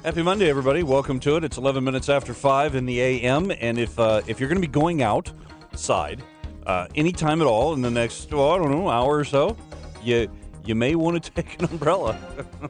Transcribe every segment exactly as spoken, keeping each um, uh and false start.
Happy Monday, everybody. Welcome to it. It's eleven minutes after five in the A M, and if uh, if you're going to be going outside uh, anytime at all in the next, well, I don't know, hour or so, you you may want to take an umbrella.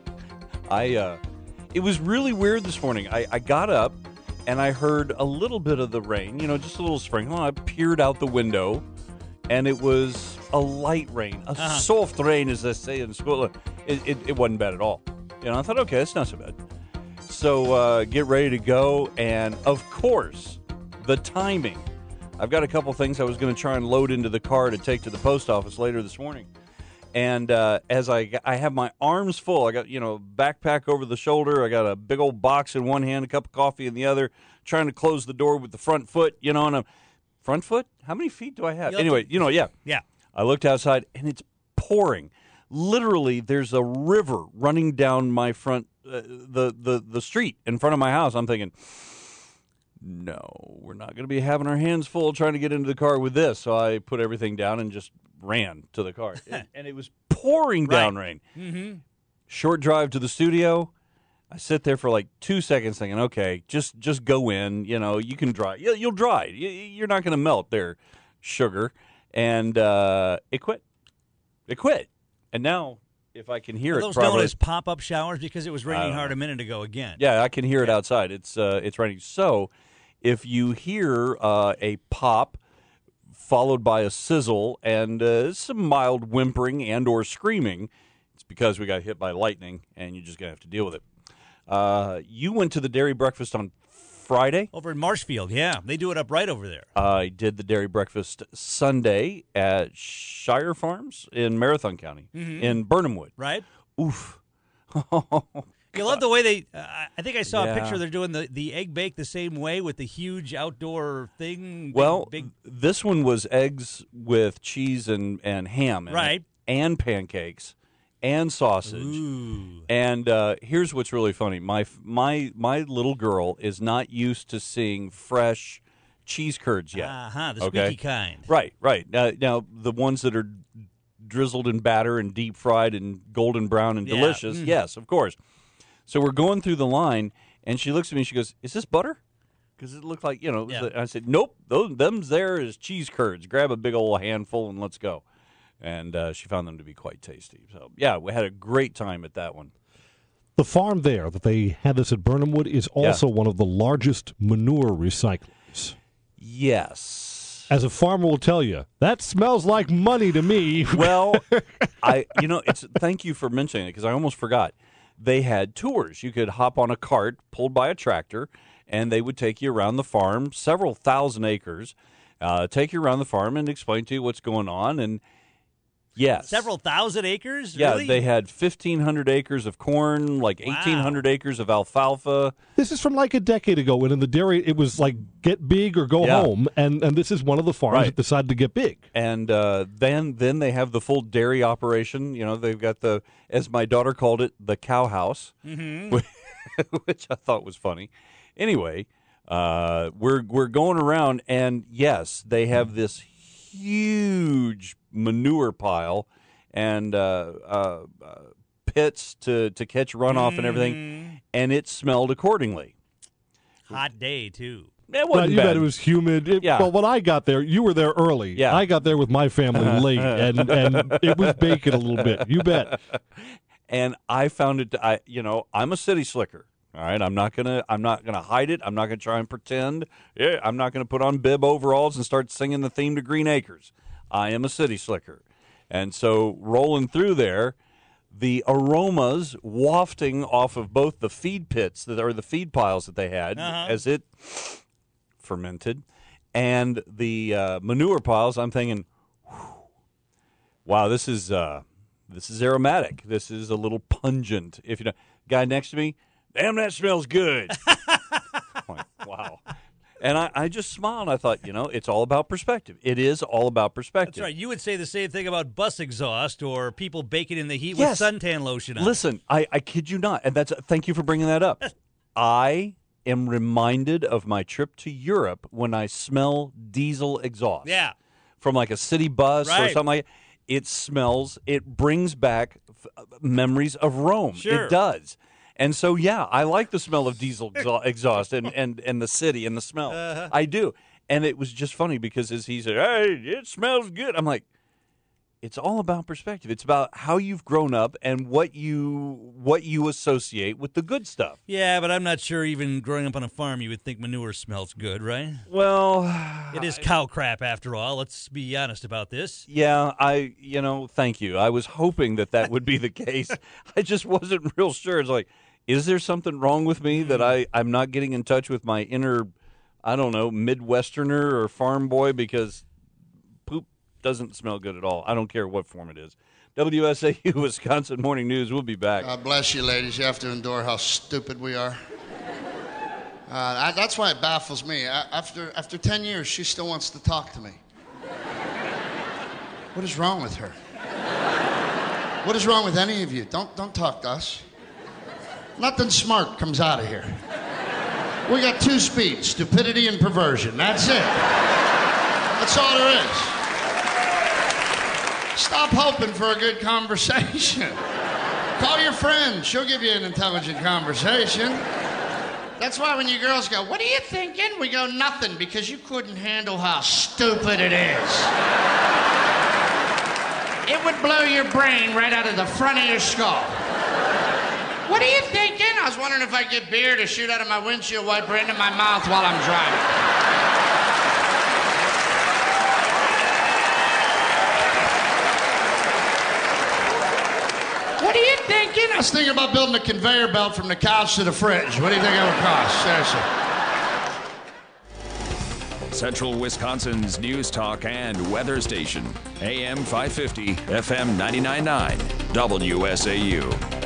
I uh, it was really weird this morning. I, I got up, and I heard a little bit of the rain, you know, just a little sprinkle. I peered out the window, and it was a light rain, a uh-huh. soft rain, as they say in school. It, it, it wasn't bad at all. You know, I thought, okay, it's not so bad. So uh, get ready to go, and of course, the timing. I've got a couple things I was going to try and load into the car to take to the post office later this morning. And uh, as I I have my arms full, I got, you know, backpack over the shoulder, I got a big old box in one hand, a cup of coffee in the other, trying to close the door with the front foot, you know, and I'm, front foot? How many feet do I have? You'll anyway, you know, yeah. Yeah. I looked outside, and it's pouring. Literally, there's a river running down my front, uh, the, the, the street in front of my house. I'm thinking, no, we're not going to be having our hands full trying to get into the car with this. So I put everything down and just ran to the car. and, and it was pouring down right. rain. Mm-hmm. Short drive to the studio. I sit there for like two seconds thinking, okay, just just go in. You know, you can dry. You'll dry. You're not going to melt there, sugar. And uh, it quit. It quit. And now, if I can hear Are it those properly, known as pop-up showers because it was raining hard know. a minute ago again. Yeah, I can hear it Yeah. outside. It's uh, it's raining. So, if you hear uh, a pop followed by a sizzle and uh, some mild whimpering and or screaming, it's because we got hit by lightning, and you're just gonna have to deal with it. Uh, you went to the dairy breakfast on Friday. Over in Marshfield, yeah. They do it up right over there. I did the dairy breakfast Sunday at Shire Farms in Marathon County, Mhm. in Burnhamwood. Right? Oof. You love the way they, uh, I think I saw Yeah. a picture. They're doing the, the egg bake the same way with the huge outdoor thing. Big, Well, big, this one was eggs with cheese and, and ham in it, Right. and pancakes and sausage. ooh. And uh, here's what's really funny. My my my little girl is not used to seeing fresh cheese curds yet. Uh-huh, the Okay. squeaky kind. Right, right. Uh, now, the ones that are drizzled in batter and deep fried and golden brown and Yeah. delicious, Mm. yes, of course. So we're going through the line, and she looks at me and she goes, "Is this butter?" Because it looked like, you know, it was Yeah. the- I said, "Nope, those them's there is cheese curds. Grab a big old handful and let's go." And uh, she found them to be quite tasty. So, yeah, we had a great time at that one. The farm there that they had this at Burnhamwood is also one of the largest manure recyclers. Yes. As a farmer will tell you, that smells like money to me. Well, I you know, it's thank you for mentioning it because I almost forgot. They had tours. You could hop on a cart pulled by a tractor, and they would take you around the farm, several thousand acres, uh, take you around the farm and explain to you what's going on. And yes, Several thousand acres? Yeah, Really? they had fifteen hundred acres of corn, like Wow. eighteen hundred acres of alfalfa. This is from like a decade ago, and in the dairy, it was like get big or go Yeah. home, and, and this is one of the farms Right. that decided to get big. And uh, then then they have the full dairy operation. You know, they've got the, as my daughter called it, the cow house, Mhm. which I thought was funny. Anyway, uh, we're we're going around, and yes, they have this huge manure pile and uh, uh, uh, pits to, to catch runoff and everything, Mm. and it smelled accordingly. Hot day, too. It But wasn't you bad. bet it was humid. It, Yeah. Well, when I got there, you were there early. Yeah. I got there with my family late, and, and it was baking a little bit. You bet. And I found it. I, you know, I'm a city slicker. All right, I'm not gonna. I'm not gonna hide it. I'm not gonna try and pretend. Yeah, I'm not gonna put on bib overalls and start singing the theme to Green Acres. I am a city slicker, and so rolling through there, the aromas wafting off of both the feed pits that or the feed piles that they had Uh-huh. as it fermented, and the uh, manure piles. I'm thinking, wow, this is uh, this is aromatic. This is a little pungent. If you know, guy next to me, damn, that smells good. I'm like, wow. And I, I just smiled. I thought, you know, it's all about perspective. It is all about perspective. That's right. You would say the same thing about bus exhaust or people baking in the heat Yes. with suntan lotion on. Listen, I, I kid you not, and that's thank you for bringing that up. I am reminded of my trip to Europe when I smell diesel exhaust. Yeah. From like a city bus or Right. something like that. It smells, it brings back f- memories of Rome. Sure. It does. And so, yeah, I like the smell of diesel exha- exhaust and, and, and the city and the smell. Uh-huh. I do. And it was just funny because as he said, hey, it smells good. I'm like, it's all about perspective. It's about how you've grown up and what you what you associate with the good stuff. Yeah, but I'm not sure even growing up on a farm you would think manure smells good, right? Well, it is cow crap after all. Let's be honest about this. Yeah, I, you know, thank you. I was hoping that that would be the case. I just wasn't real sure. It's like, is there something wrong with me that I, I'm not getting in touch with my inner, I don't know, Midwesterner or farm boy because poop doesn't smell good at all. I don't care what form it is. W S A U Wisconsin Morning News. We'll be back. God bless you, ladies. You have to endure how stupid we are. Uh, I, that's why it baffles me. I, after after ten years, she still wants to talk to me. What is wrong with her? What is wrong with any of you? Don't don't talk to us. Nothing smart comes out of here. We got two speeds: stupidity and perversion. That's it. That's all there is. Stop hoping for a good conversation. Call your friend. She'll give you an intelligent conversation. That's why when you girls go, what are you thinking? We go, nothing, because you couldn't handle how stupid it is. It would blow your brain right out of the front of your skull. What are you thinking? I was wondering if I get beer to shoot out of my windshield wiper into my mouth while I'm driving. What are you thinking? I was thinking about building a conveyor belt from the couch to the fridge. What do you think it would cost? Seriously. Central Wisconsin's news talk and weather station. A M five fifty, F M ninety-nine point nine, W S A U.